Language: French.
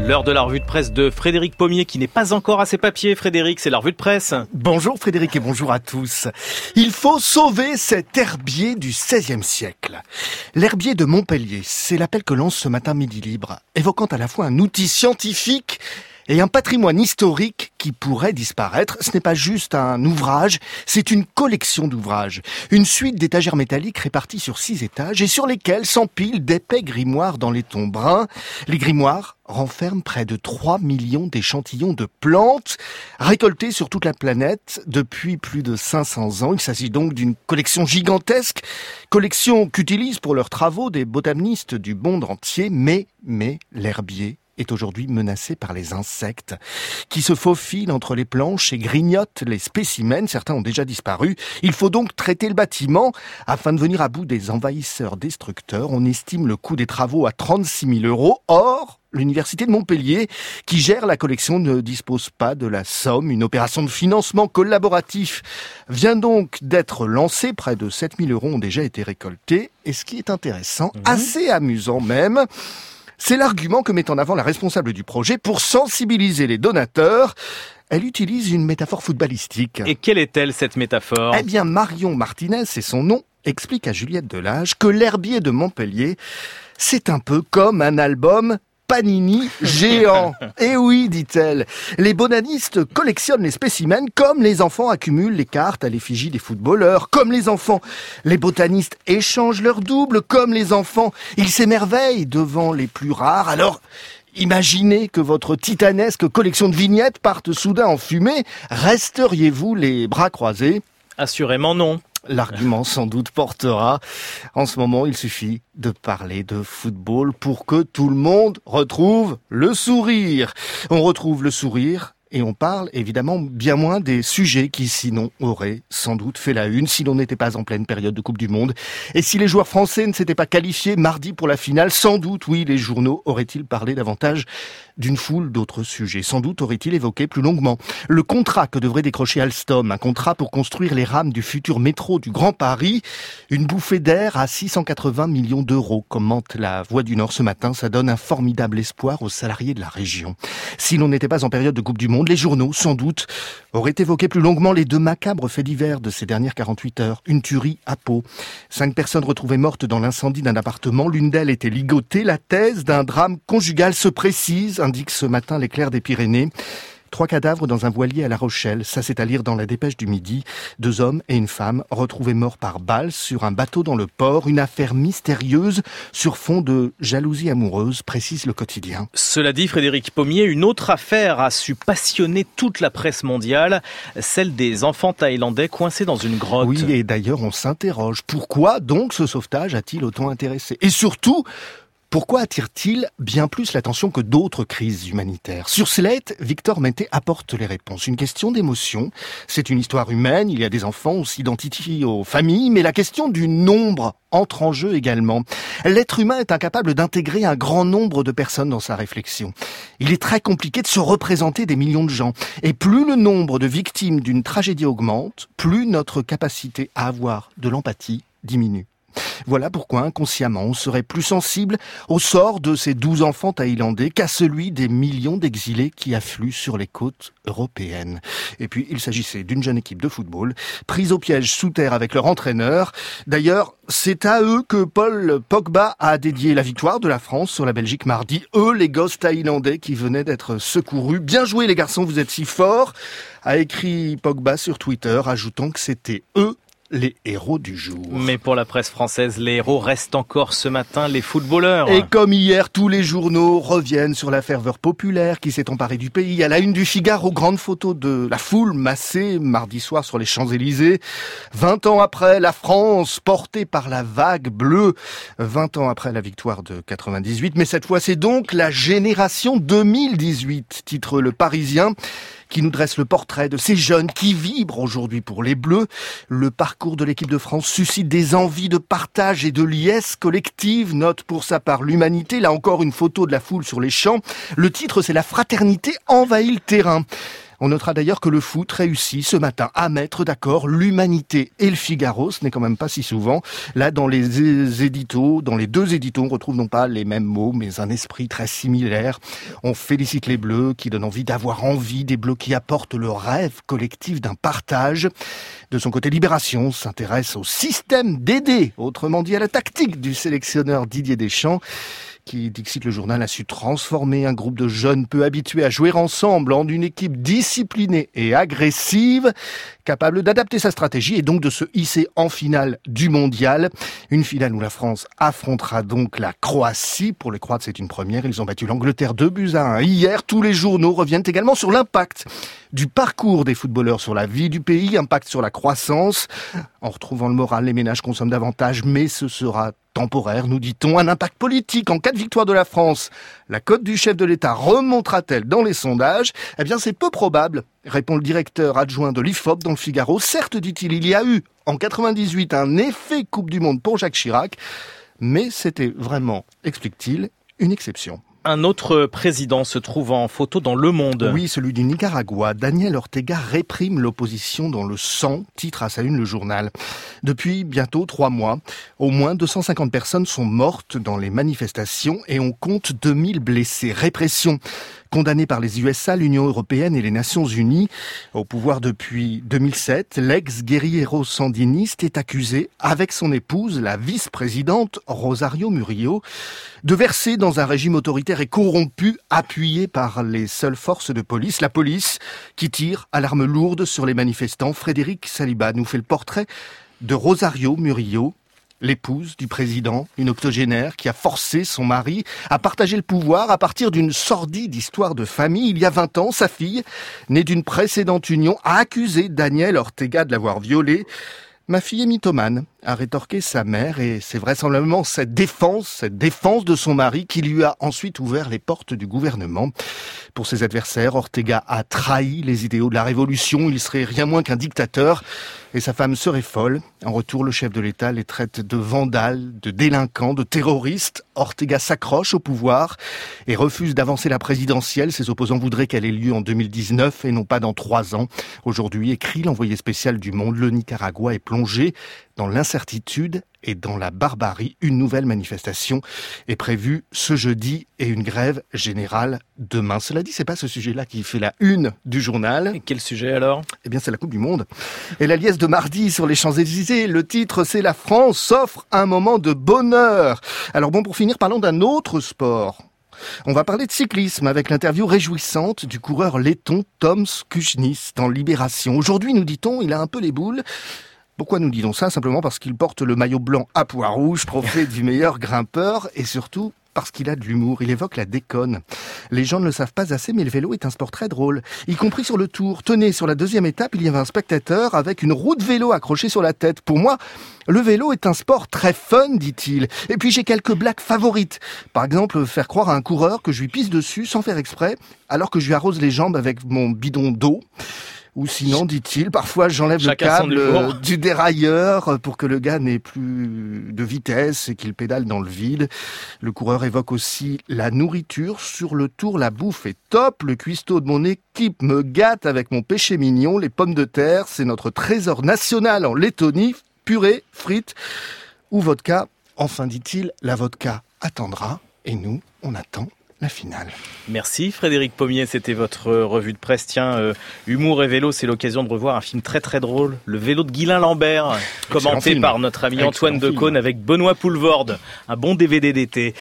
L'heure de la revue de presse de Frédéric Pommier qui n'est pas encore à ses papiers. Frédéric, c'est la revue de presse. Bonjour Frédéric et bonjour à tous. Il faut sauver cet herbier du XVIe siècle. L'herbier de Montpellier, c'est l'appel que lance ce matin Midi Libre, évoquant à la fois un outil scientifique et un patrimoine historique qui pourrait disparaître. Ce n'est pas juste un ouvrage, c'est une collection d'ouvrages. Une suite d'étagères métalliques réparties sur 6 étages et sur lesquelles s'empilent d'épais grimoires dans les tons bruns. Les grimoires renferment près de 3 millions d'échantillons de plantes récoltées sur toute la planète depuis plus de 500 ans. Il s'agit donc d'une collection gigantesque, collection qu'utilisent pour leurs travaux des botanistes du monde entier, mais l'herbier est aujourd'hui menacé par les insectes qui se faufilent entre les planches et grignotent les spécimens. Certains ont déjà disparu. Il faut donc traiter le bâtiment afin de venir à bout des envahisseurs destructeurs. On estime le coût des travaux à 36 000 €. Or, l'Université de Montpellier, qui gère la collection, ne dispose pas de la somme. Une opération de financement collaboratif vient donc d'être lancée. Près de 7 000 € ont déjà été récoltés. Et ce qui est intéressant, assez amusant même, c'est l'argument que met en avant la responsable du projet pour sensibiliser les donateurs. Elle utilise une métaphore footballistique. Et quelle est-elle, cette métaphore ? Eh bien, Marion Martinez, c'est son nom, explique à Juliette Delage que l'herbier de Montpellier, c'est un peu comme un album Panini géant. Eh oui, dit-elle, les botanistes collectionnent les spécimens comme les enfants accumulent les cartes à l'effigie des footballeurs. Comme les enfants, les botanistes échangent leurs doubles. Comme les enfants, ils s'émerveillent devant les plus rares. Alors, imaginez que votre titanesque collection de vignettes parte soudain en fumée. Resteriez-vous les bras croisés ? Assurément non. L'argument sans doute portera. En ce moment, il suffit de parler de football pour que tout le monde retrouve le sourire. On retrouve le sourire et on parle évidemment bien moins des sujets qui sinon auraient sans doute fait la une si l'on n'était pas en pleine période de Coupe du Monde. Et si les joueurs français ne s'étaient pas qualifiés mardi pour la finale, sans doute, oui, les journaux auraient-ils parlé davantage d'une foule d'autres sujets. Sans doute aurait-il évoqué plus longuement le contrat que devrait décrocher Alstom, un contrat pour construire les rames du futur métro du Grand Paris, une bouffée d'air à 680 millions €, commente la Voix du Nord ce matin. Ça donne un formidable espoir aux salariés de la région. Si l'on n'était pas en période de Coupe du Monde, les journaux, sans doute, auraient évoqué plus longuement les 2 macabres faits divers de ces dernières 48 heures. Une tuerie à Pau. 5 personnes retrouvées mortes dans l'incendie d'un appartement. L'une d'elles était ligotée. La thèse d'un drame conjugal se précise, indique ce matin l'Éclair des Pyrénées. 3 cadavres dans un voilier à La Rochelle. Ça, c'est à lire dans la Dépêche du Midi. 2 hommes et une femme retrouvés morts par balle sur un bateau dans le port. Une affaire mystérieuse sur fond de jalousie amoureuse, précise le Quotidien. Cela dit, Frédéric Pommier, une autre affaire a su passionner toute la presse mondiale, celle des enfants thaïlandais coincés dans une grotte. Oui, et d'ailleurs, on s'interroge. Pourquoi donc ce sauvetage a-t-il autant intéressé ? Et surtout, pourquoi attire-t-il bien plus l'attention que d'autres crises humanitaires ? Sur Slate, Victor Mété apporte les réponses. Une question d'émotion. C'est une histoire humaine, il y a des enfants, on s'identifie aux familles, mais la question du nombre entre en jeu également. L'être humain est incapable d'intégrer un grand nombre de personnes dans sa réflexion. Il est très compliqué de se représenter des millions de gens. Et plus le nombre de victimes d'une tragédie augmente, plus notre capacité à avoir de l'empathie diminue. Voilà pourquoi, inconsciemment, on serait plus sensible au sort de ces 12 enfants thaïlandais qu'à celui des millions d'exilés qui affluent sur les côtes européennes. Et puis, il s'agissait d'une jeune équipe de football, prise au piège sous terre avec leur entraîneur. D'ailleurs, c'est à eux que Paul Pogba a dédié la victoire de la France sur la Belgique mardi. Eux, les gosses thaïlandais qui venaient d'être secourus. Bien joué les garçons, vous êtes si forts, a écrit Pogba sur Twitter, ajoutant que c'était eux les héros du jour. Mais pour la presse française, les héros restent encore ce matin les footballeurs. Et comme hier, tous les journaux reviennent sur la ferveur populaire qui s'est emparée du pays. À la une du Figaro, grande photo de la foule massée mardi soir sur les Champs-Élysées. 20 ans après, la France portée par la vague bleue. 20 ans après la victoire de 98. Mais cette fois, c'est donc la génération 2018, titre Le Parisien, qui nous dresse le portrait de ces jeunes qui vibrent aujourd'hui pour les Bleus. Le parcours de l'équipe de France suscite des envies de partage et de liesse collective, note pour sa part l'Humanité. Là encore, une photo de la foule sur les champs. Le titre, c'est « La fraternité envahit le terrain ». On notera d'ailleurs que le foot réussit ce matin à mettre d'accord l'Humanité et le Figaro. Ce n'est quand même pas si souvent. Là, dans les deux éditos, on retrouve non pas les mêmes mots, mais un esprit très similaire. On félicite les Bleus qui donnent envie d'avoir envie, des Bleus qui apportent le rêve collectif d'un partage. De son côté, Libération s'intéresse au système d'aider, autrement dit à la tactique du sélectionneur Didier Deschamps, qui, dixit le journal, a su transformer un groupe de jeunes peu habitués à jouer ensemble en une équipe disciplinée et agressive, capable d'adapter sa stratégie et donc de se hisser en finale du mondial. Une finale où la France affrontera donc la Croatie. Pour les Croates, c'est une première. Ils ont battu l'Angleterre 2-1. Hier, tous les journaux reviennent également sur l'impact du parcours des footballeurs sur la vie du pays, impact sur la croissance. En retrouvant le moral, les ménages consomment davantage, mais ce sera temporaire, nous dit-on. Un impact politique en cas de victoire de la France. La cote du chef de l'État remontera-t-elle dans les sondages ? Eh bien, c'est peu probable, répond le directeur adjoint de l'IFOP dans le Figaro. Certes, dit-il, il y a eu en 98 un effet Coupe du Monde pour Jacques Chirac, mais c'était vraiment, explique-t-il, une exception. Un autre président se trouve en photo dans Le Monde. Oui, celui du Nicaragua. Daniel Ortega réprime l'opposition dans le sang, titre à sa une le journal. Depuis bientôt 3 mois, au moins 250 personnes sont mortes dans les manifestations et on compte 2000 blessés. Répression condamné par les USA, l'Union européenne et les Nations unies. Au pouvoir depuis 2007, l'ex-guerriero sandiniste est accusé, avec son épouse, la vice-présidente Rosario Murillo, de verser dans un régime autoritaire et corrompu, appuyé par les seules forces de police. La police qui tire à l'arme lourde sur les manifestants. Frédéric Saliba nous fait le portrait de Rosario Murillo, l'épouse du président, une octogénaire qui a forcé son mari à partager le pouvoir à partir d'une sordide histoire de famille. Il y a 20 ans, sa fille, née d'une précédente union, a accusé Daniel Ortega de l'avoir violée. Ma fille est mythomane, a rétorqué sa mère, et c'est vraisemblablement cette défense de son mari qui lui a ensuite ouvert les portes du gouvernement. Pour ses adversaires, Ortega a trahi les idéaux de la révolution, il serait rien moins qu'un dictateur, et sa femme serait folle. En retour, le chef de l'État les traite de vandales, de délinquants, de terroristes. Ortega s'accroche au pouvoir et refuse d'avancer la présidentielle. Ses opposants voudraient qu'elle ait lieu en 2019 et non pas dans 3 ans. Aujourd'hui, écrit l'envoyé spécial du Monde, le Nicaragua est plongé dans l'incertitude et dans la barbarie. Une nouvelle manifestation est prévue ce jeudi et une grève générale demain. Cela dit, c'est pas ce sujet-là qui fait la une du journal. Et quel sujet alors ? Eh bien, c'est la Coupe du Monde. Et la liesse de mardi sur les Champs-Élysées. Le titre, c'est « La France s'offre un moment de bonheur ». Alors bon, pour finir, parlons d'un autre sport. On va parler de cyclisme avec l'interview réjouissante du coureur letton Toms Kujnis dans Libération. Aujourd'hui, nous dit-on, il a un peu les boules. Pourquoi nous disons ça ? Simplement parce qu'il porte le maillot blanc à pois rouge, trophée du meilleur grimpeur, et surtout parce qu'il a de l'humour. Il évoque la déconne. Les gens ne le savent pas assez, mais le vélo est un sport très drôle, y compris sur le Tour. Tenez, sur la 2e étape, il y avait un spectateur avec une roue de vélo accrochée sur la tête. Pour moi, le vélo est un sport très fun, dit-il. Et puis j'ai quelques blagues favorites. Par exemple, faire croire à un coureur que je lui pisse dessus sans faire exprès, alors que je lui arrose les jambes avec mon bidon d'eau. Ou sinon, dit-il, parfois j'enlève le câble du dérailleur pour que le gars n'ait plus de vitesse et qu'il pédale dans le vide. Le coureur évoque aussi la nourriture. Sur le Tour, la bouffe est top. Le cuistot de mon équipe me gâte avec mon péché mignon. Les pommes de terre, c'est notre trésor national en Lettonie. Purée, frites ou vodka. Enfin, dit-il, la vodka attendra et nous, on attend la finale. Merci Frédéric Pommier, c'était votre revue de presse. Tiens, humour et vélo, c'est l'occasion de revoir un film très très drôle, Le vélo de Guylain Lambert, commenté par notre ami Antoine Decaune avec Benoît Poulvorde. Un bon DVD d'été.